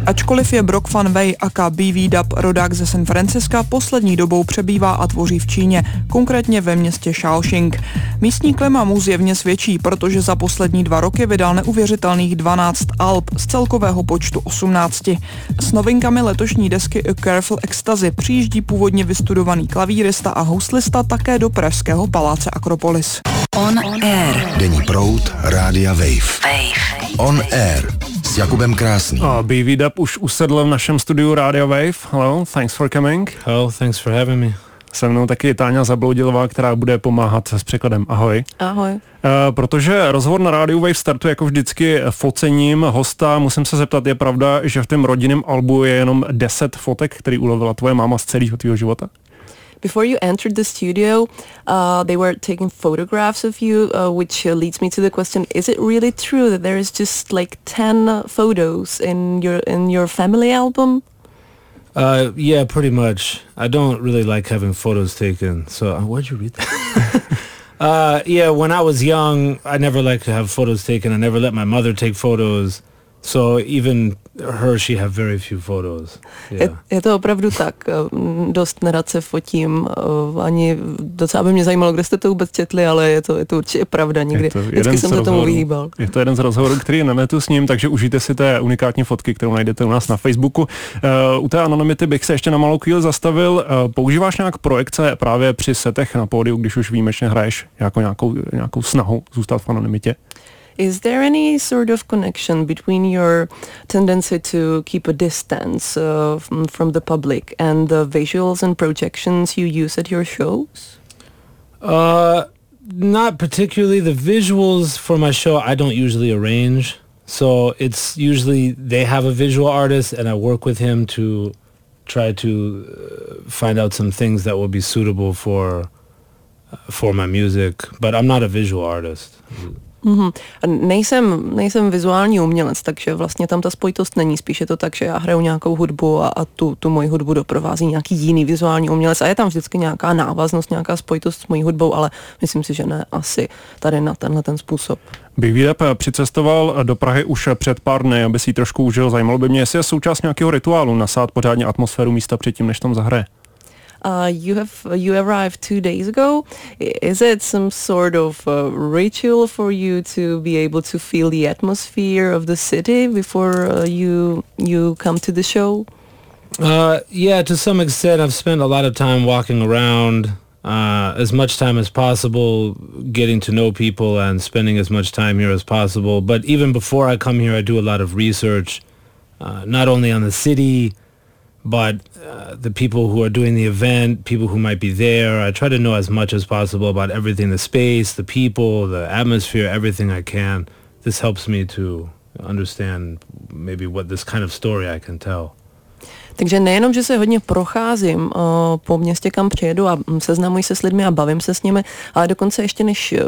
Ačkoliv je Brock Van Wey aka BV Dub rodák ze San Francisca, poslední dobou přebývá a tvoří v Číně, konkrétně ve městě Shaoxing. Místní klima mu zjevně svědčí, protože za poslední 2 roky vydal neuvěřitelných 12 alb z celkového počtu 18. S novinkami letošní desky A Careful Ecstasy přijíždí původně vystudovaný klavírista a houslista také do pražského paláce Akropolis. On Air. Denní proud Rádia Wave. On Air s Jakubem Krásným. BV Dub už usedl v našem studiu Radio Wave. Hello, thanks for coming. Hello, thanks for having me. Se mnou taky Táňa Zabloudilová, která bude pomáhat s překladem. Ahoj. Ahoj. Protože rozhovor na Radio Wave startuje jako vždycky focením hosta, musím se zeptat, je pravda, že v tom rodinném albu je jenom 10 fotek, který ulovila tvoje máma z celého tvýho života? Before you entered the studio, they were taking photographs of you, which leads me to the question: is it really true that there is just like 10 photos in your family album? Yeah, pretty much. I don't really like having photos taken. So, where'd you read that? Yeah, when I was young, I never liked to have photos taken. I never let my mother take photos. So even her, she have very few photos. Yeah. Je to opravdu tak. Dost nerad se fotím. Ani docela by mě zajímalo, kde jste to vůbec četli, ale je to určitě pravda. Vždycky jsem se tomu vyhýbal. Je to jeden z rozhovorů, který je na netu s ním, takže užijte si té unikátní fotky, kterou najdete u nás na Facebooku. U té anonymity bych se ještě na malou chvíli zastavil. Používáš nějak projekce právě při setech na pódiu, když už výjimečně hraješ jako nějakou snahu zůstat v anonymitě? Is there any sort of connection between your tendency to keep a distance from the public and the visuals and projections you use at your shows? Not particularly. The visuals for my show I don't usually arrange. So it's usually they have a visual artist and I work with him to try to find out some things that will be suitable for my music. But I'm not a visual artist. Mm-hmm. Nejsem vizuální umělec, takže vlastně tam ta spojitost není. Spíš je to tak, že já hraju nějakou hudbu a tu moji hudbu doprovází nějaký jiný vizuální umělec a je tam vždycky nějaká návaznost, nějaká spojitost s mojí hudbou, ale myslím si, že ne asi tady na tenhle ten způsob. BV Dub přicestoval do Prahy už před pár dny, aby si ji trošku užil. Zajímalo by mě, jestli je součást nějakého rituálu nasát pořádně atmosféru místa předtím, než tam zahraje. You arrived 2 days ago. Is it some sort of ritual for you to be able to feel the atmosphere of the city before you come to the show? Yeah, to some extent. I've spent a lot of time walking around, as much time as possible, getting to know people and spending as much time here as possible. But even before I come here, I do a lot of research, not only on the city, but the people who are doing the event, people who might be there. I try to know as much as possible about everything, the space, the people, the atmosphere, everything I can. This helps me to understand maybe what this kind of story I can tell. Takže nejenom, že se hodně procházím po městě, kam přijedu a seznamuji se s lidmi a bavím se s nimi, ale dokonce ještě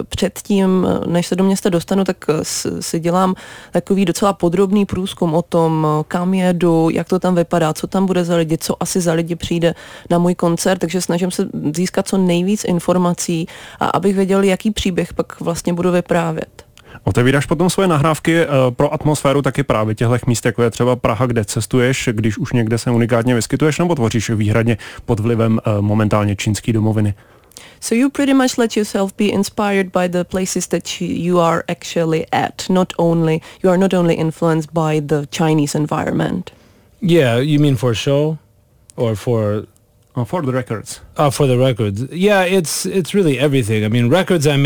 než se do města dostanu, tak si dělám takový docela podrobný průzkum o tom, kam jedu, jak to tam vypadá, co tam bude za lidi, co asi za lidi přijde na můj koncert, takže snažím se získat co nejvíc informací a abych věděl, jaký příběh pak vlastně budu vyprávět. Otevíráš potom svoje nahrávky pro atmosféru taky právě těchto míst, jako je třeba Praha, kde cestuješ, když už někde se unikátně vyskytuješ, nebo tvoříš výhradně pod vlivem momentálně čínské domoviny? So you pretty much let yourself be inspired by the places that you are actually at. You are not only influenced by the Chinese environment. Yeah, you mean for a show or for the records. For the records. Yeah, it's really everything. I mean,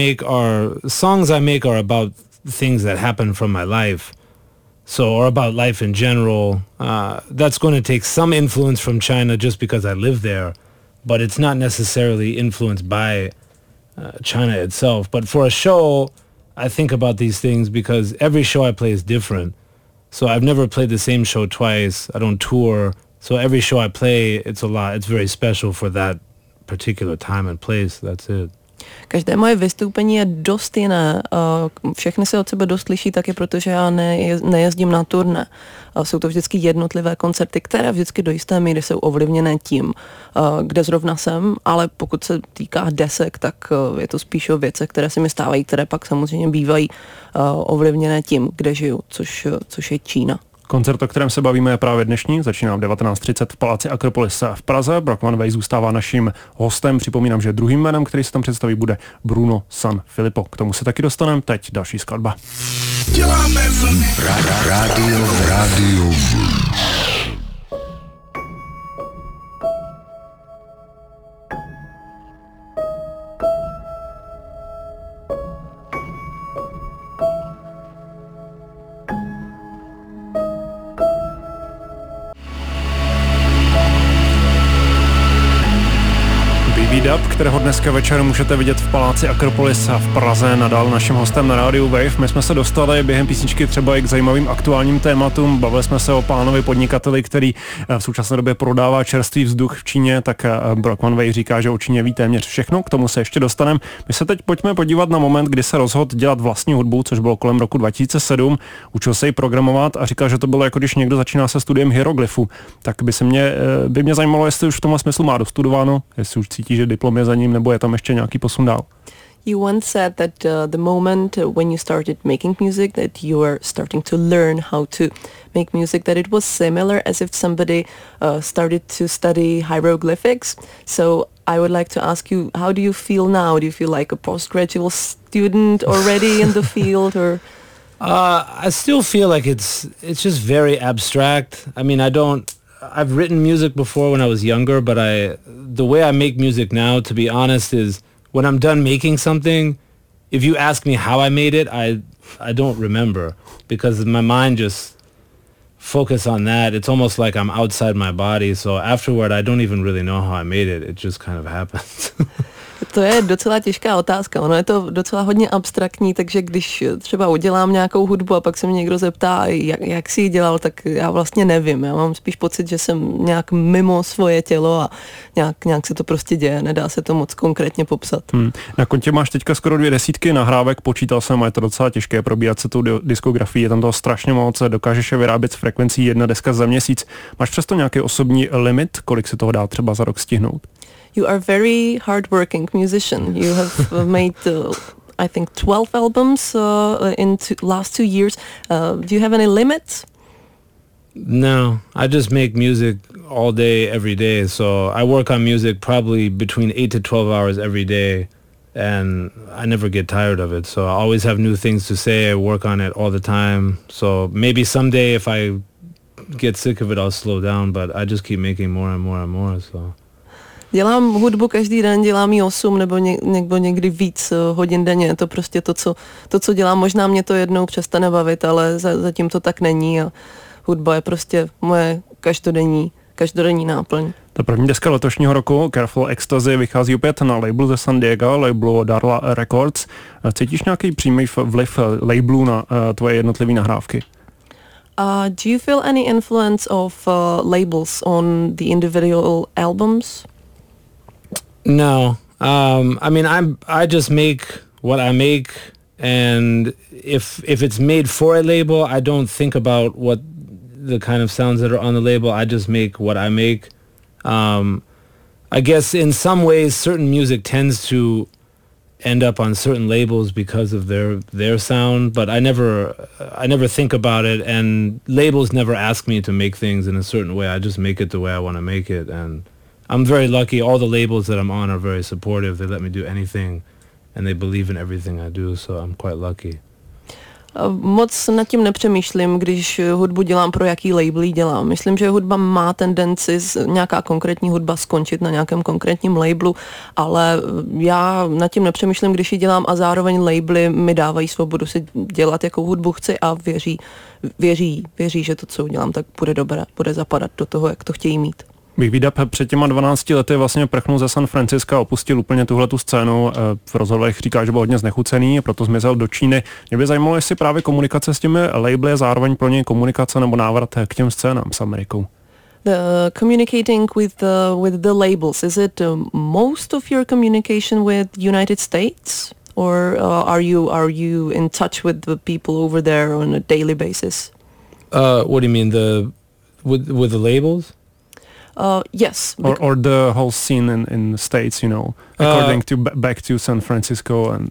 songs I make are about things that happen from my life. Or about life in general. That's going to take some influence from China just because I live there, but it's not necessarily influenced by China itself. But for a show, I think about these things because every show I play is different. So I've never played the same show twice. I don't tour. So every show I play, it's a lot. It's very special for that particular time and place. That's it. Každé moje vystoupení je dost jiné. Všechny se od sebe dost liší taky, protože já nejezdím na turné. Jsou to vždycky jednotlivé koncerty, které vždycky do jisté míry jsou ovlivněné tím, kde zrovna jsem, ale pokud se týká desek, tak je to spíš o věcech, které se mi stávají, které pak samozřejmě bývají ovlivněné tím, kde žiju, což je Čína. Koncert, o kterém se bavíme, je právě dnešní, začíná v 19:30 v Paláci Akropolis v Praze. Brock Van Wey zůstává naším hostem. Připomínám, že druhým jménem, který se tam představí, bude Bruno San Filippo. K tomu se taky dostaneme. Teď další skladba. Děláme vlny. Rádio. Dub, kterého dneska večer můžete vidět v Paláci Akropolis v Praze, nadal naším hostem na rádiu Wave. My jsme se dostali během písničky třeba i k zajímavým aktuálním tématům. Bavili jsme se o pánovi podnikateli, který v současné době prodává čerstvý vzduch v Číně, tak Brock Van Wey říká, že o Číně ví téměř všechno, k tomu se ještě dostaneme. My se teď pojďme podívat na moment, kdy se rozhodl dělat vlastní hudbu, což bylo kolem roku 2007. Učil se ji programovat a říkal, že to bylo jako když někdo začíná se studiem hieroglyfu. Tak by mě zajímalo, jestli už v tomhle smyslu má dostudováno, jestli už cítí, že diplom je za ním, nebo je tam ještě nějaký posun dál. You once said that the moment when you started making music, that you were starting to learn how to make music, that it was similar as if somebody started to study hieroglyphics. So I would like to ask you, how do you feel now? Do you feel like a postgraduate student already in the field, or? I still feel like it's just very abstract. I mean, I've written music before when I was younger, but the way I make music now, to be honest, is when I'm done making something, if you ask me how I made it, I don't remember, because my mind just focus on that. It's almost like I'm outside my body, so afterward I don't even really know how I made it. It just kind of happens. To je docela těžká otázka. Ono je to docela hodně abstraktní, takže když třeba udělám nějakou hudbu a pak se mě někdo zeptá, jak jsi ji dělal, tak já vlastně nevím. Já mám spíš pocit, že jsem nějak mimo svoje tělo a nějak se to prostě děje. Nedá se to moc konkrétně popsat. Na kontě máš teďka skoro 2 desítky nahrávek, počítal jsem, a je to docela těžké probírat se tou diskografií. Je tam toho strašně moc, dokážeš je vyrábět s frekvencí 1 deska za měsíc. Máš přesto nějaký osobní limit, kolik se toho dá třeba za rok stihnout? You are very hardworking musician. You have made, I think, 12 albums in last 2 years. Do you have any limits? No, I just make music all day, every day. So I work on music probably between 8 to 12 hours every day, and I never get tired of it. So I always have new things to say. I work on it all the time. So maybe someday if I get sick of it, I'll slow down, but I just keep making more and more and more. So. Dělám hudbu každý den, dělám ji 8 nebo někdy víc hodin denně. Je to prostě to, co dělám. Možná mě to jednou přestane bavit, ale zatím to tak není a hudba je prostě moje každodenní náplň. Ta první deska letošního roku, Careful Ecstasy, vychází opět na labelu ze San Diego, labelu Darla Records. Cítíš nějaký přímý vliv labelu na tvoje jednotlivé nahrávky? Do you feel any influence of labels on the individual albums? No. I mean, I just make what I make, and if it's made for a label, I don't think about what the kind of sounds that are on the label. I just make what I make. I guess in some ways certain music tends to end up on certain labels because of their sound, but I never think about it, and labels never ask me to make things in a certain way. I just make it the way I want to make it, and I'm very lucky. All the labels that I'm on are very supportive. They let me do anything, and they believe in everything I do, so I'm quite lucky. Moc nad tím nepřemýšlím, když hudbu dělám, pro jaký label dělám. Myslím, že hudba má tendenci, nějaká konkrétní hudba skončit na nějakém konkrétním labelu, ale já nad tím nepřemýšlím, když ji dělám, a zároveň labely mi dávají svobodu si dělat, jakou hudbu chci, a věří, že to, co udělám, tak bude dobré, bude zapadat do toho, jak to chtějí mít. Big V Dub před těma 12 lety vlastně prchnul ze San Francisca, opustil úplně tuhletu scénu. V rozhovorech říká, že byl hodně znechucený, proto zmizel do Číny. Mě by zajímalo, jestli právě komunikace s těmi labely je zároveň pro něj komunikace nebo návrat k těm scénám s Amerikou. The communicating with the labels, is it most of your communication with United States, or are you in touch with the people over there on a daily basis? What do you mean, with the labels? Yes. Or the whole scene in the States, you know, according to back to San Francisco and...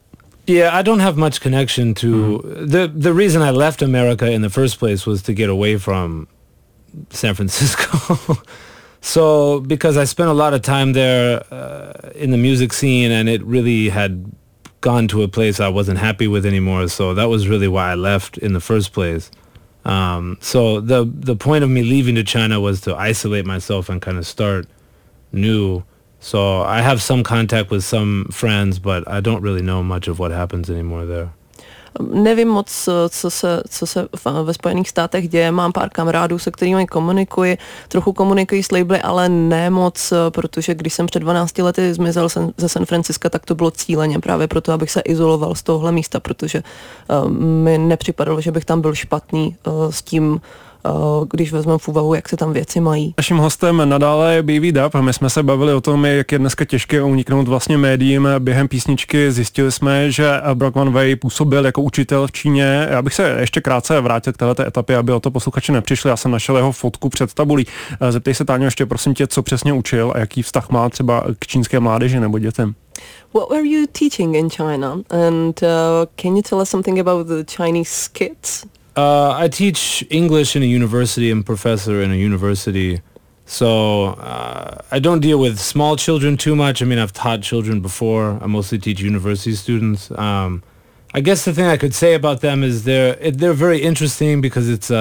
Yeah, I don't have much connection to the reason I left America in the first place was to get away from San Francisco. So because I spent a lot of time there in the music scene, and it really had gone to a place I wasn't happy with anymore. So that was really why I left in the first place. So the point of me leaving to China was to isolate myself and kind of start new. So I have some contact with some friends, but I don't really know much of what happens anymore there. Nevím moc, co se ve Spojených státech děje. Mám pár kamarádů, se kterými komunikuji. Trochu komunikuji s labely, ale ne moc, protože když jsem před 12 lety zmizel ze San Francisca, tak to bylo cíleně právě proto, abych se izoloval z tohohle místa, protože mi nepřipadalo, že bych tam byl špatný s tím, když vezmeme v úvahu, jak se tam věci mají. Naším hostem nadále je BV Dub a my jsme se bavili o tom, jak je dneska těžké uniknout vlastně médiím. Během písničky zjistili jsme, že Brock Van Wei působil jako učitel v Číně. Já bych se ještě krátce vrátil k této etapě, aby o to posluchači nepřišli. Já jsem našel jeho fotku před tabulí. Zeptej se, Táňo, ještě prosím tě, co přesně učil a jaký vztah má třeba k čínské mládeži nebo dětem. What were you teaching in China? And can you tell us something about the Chinese kids? I teach English in a university. I'm a professor in a university. So I don't deal with small children too much. I mean, I've taught children before. I mostly teach university students. I guess the thing I could say about them is they're very interesting because it's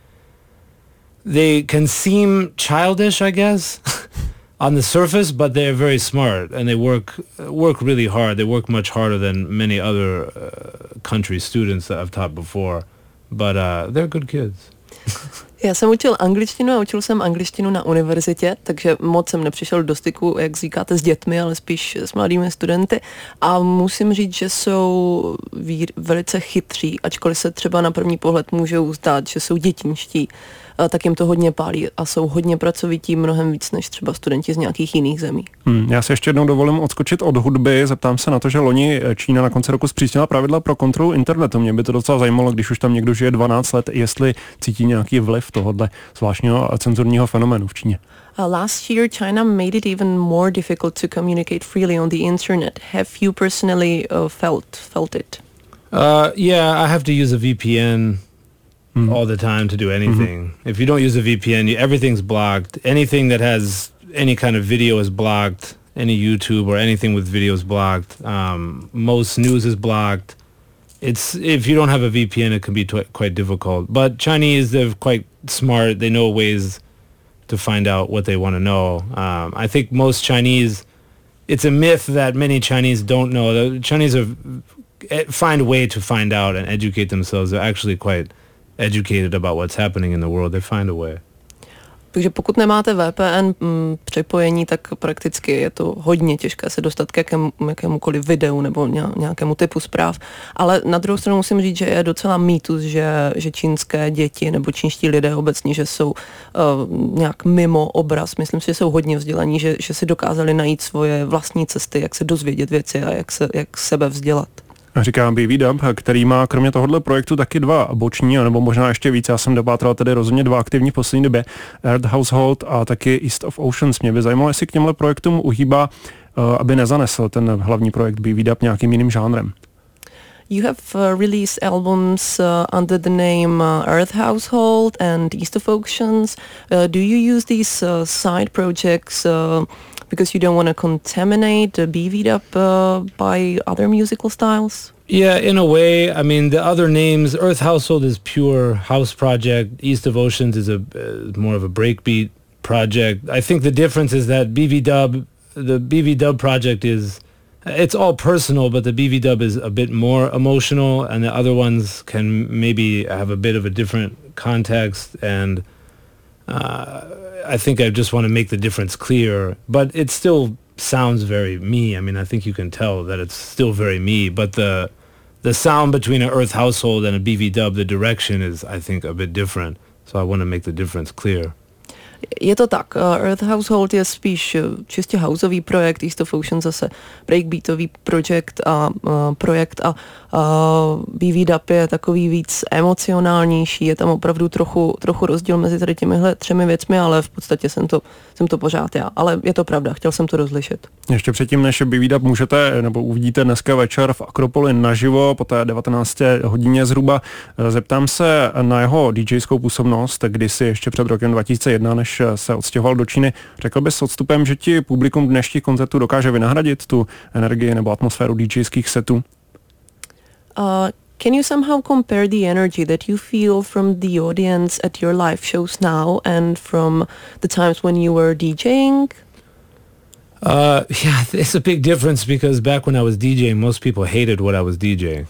they can seem childish, I guess, on the surface, but they're very smart and they work really hard. They work much harder than many other country students that I've taught before. But they're good kids. Já jsem učil angličtinu a učil jsem angličtinu na univerzitě, takže moc jsem nepřišel do styku, jak říkáte, s dětmi, ale spíš s mladými studenty. A musím říct, že jsou velice chytří, ačkoliv se třeba na první pohled můžou zdát, že jsou dětinští, tak jim to hodně pálí a jsou hodně pracovití, mnohem víc než třeba studenti z nějakých jiných zemí. Já si ještě jednou dovolím odskočit od hudby. Zeptám se na to, že loni Čína na konci roku zpřísnila pravidla pro kontrolu internetu. Mě by to docela zajímalo, když už tam někdo žije 12 let, jestli cítí nějaký vliv tohohle zvláštního cenzurního fenoménu v Číně. Last year, China made it even more difficult to communicate freely on the internet. Have you personally felt it? Yeah, I have to use a VPN all the time to do anything. If you don't use a VPN, everything's blocked. Anything that has any kind of video is blocked. Any YouTube or anything with video is blocked. Most news is blocked. If you don't have a VPN, it can be quite difficult. But Chinese, they're quite smart. They know ways to find out what they want to know. I think most Chinese, it's a myth that many Chinese don't know. The Chinese find a way to find out and educate themselves. They're actually quite educated about what's happening in the world. They find a way. Takže pokud nemáte VPN připojení, tak prakticky je to hodně těžké se dostat k jakémukoliv videu nebo nějakému typu zpráv. Ale na druhou stranu musím říct, že je docela mýtus, že čínské děti nebo čínští lidé obecně, že jsou nějak mimo obraz. Myslím si, že jsou hodně vzdělaní, že si dokázali najít svoje vlastní cesty, jak se dozvědět věci a jak sebe vzdělat. Říká BV Dub, který má kromě tohohle projektu taky dva boční, nebo možná ještě víc. Já jsem dopátral tedy rozhodně dva aktivní v poslední době. Earth Household a taky East of Oceans. Mě by zajímalo, jestli k těmhle projektům uhýbá, aby nezanesl ten hlavní projekt BV Dub nějakým jiným žánrem. You have released albums under the name Earth Household and East of Oceans. Do you use these side projects because you don't want to contaminate BV Dub by other musical styles? Yeah, in a way. I mean, the other names, Earth Household is pure house project. East of Oceans is more of a breakbeat project. I think the difference is that the BV Dub project it's all personal, but the BV Dub is a bit more emotional, and the other ones can maybe have a bit of a different context, and I think I just want to make the difference clear, but it still sounds very me. I mean, I think you can tell that it's still very me, but the sound between an Earth Household and a BV Dub, the direction is, I think, a bit different, so I want to make the difference clear. Je to tak. Earth Household je spíš čistě houseový projekt, East of Ocean zase breakbeatový projekt a BV Dub je takový víc emocionálnější, je tam opravdu trochu rozdíl mezi tady těmihle 3 věcmi, ale v podstatě jsem to pořád já. Ale je to pravda, chtěl jsem to rozlišit. Ještě předtím, než BV Dub můžete nebo uvidíte dneska večer v Akropoli naživo, po té 19. hodině zhruba, zeptám se na jeho DJskou působnost, kdysi ještě před rokem 2001, než se odstěhoval do Číny. Řekl bys s odstupem, že ti publikum dnešních koncertů dokáže vynahradit tu energii nebo atmosféru DJských setů? Can you somehow compare the energy that you feel from the audience at your live shows now and from the times when you were DJing? Yeah, it's a big difference because back when I was DJing, most people hated what I was DJing.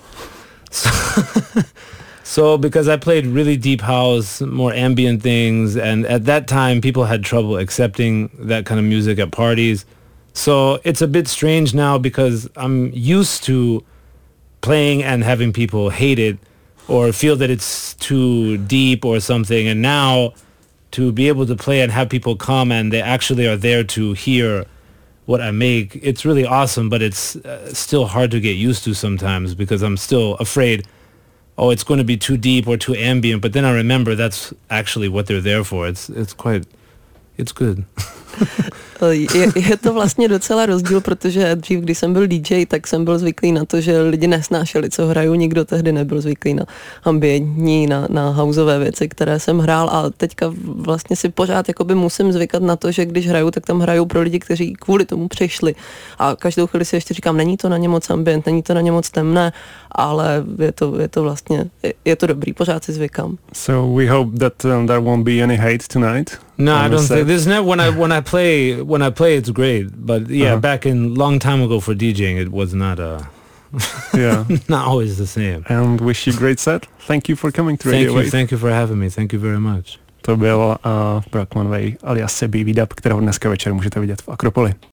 So because I played really deep house, more ambient things, and at that time people had trouble accepting that kind of music at parties. So it's a bit strange now because I'm used to playing and having people hate it or feel that it's too deep or something, and now to be able to play and have people come and they actually are there to hear what I make, it's really awesome, but it's still hard to get used to sometimes because I'm still afraid, oh, it's going to be too deep or too ambient, but then I remember that's actually what they're there for. It's good. Je to vlastně docela rozdíl, protože dřív, když jsem byl DJ, tak jsem byl zvyklý na to, že lidi nesnášeli, co hraju, nikdo tehdy nebyl zvyklý na ambientní, na houseové věci, které jsem hrál, a teďka vlastně si pořád jakoby musím zvykat na to, že když hraju, tak tam hraju pro lidi, kteří kvůli tomu přišli, a každou chvíli si ještě říkám, není to na ně moc ambient, není to na ně moc temné, ale je to vlastně, je to dobrý, pořád si zvykám. So we hope that there won't be any hate tonight. No, I don't think there's never when I play it's great, but yeah, back in long time ago for DJing it was not not always the same. And wish you great set. Thank you for coming to Radio Wave. Thank you for having me. Thank you very much. To byl Brock Manway alias BV Dub, kterého dneska večer můžete vidět v Akropoli.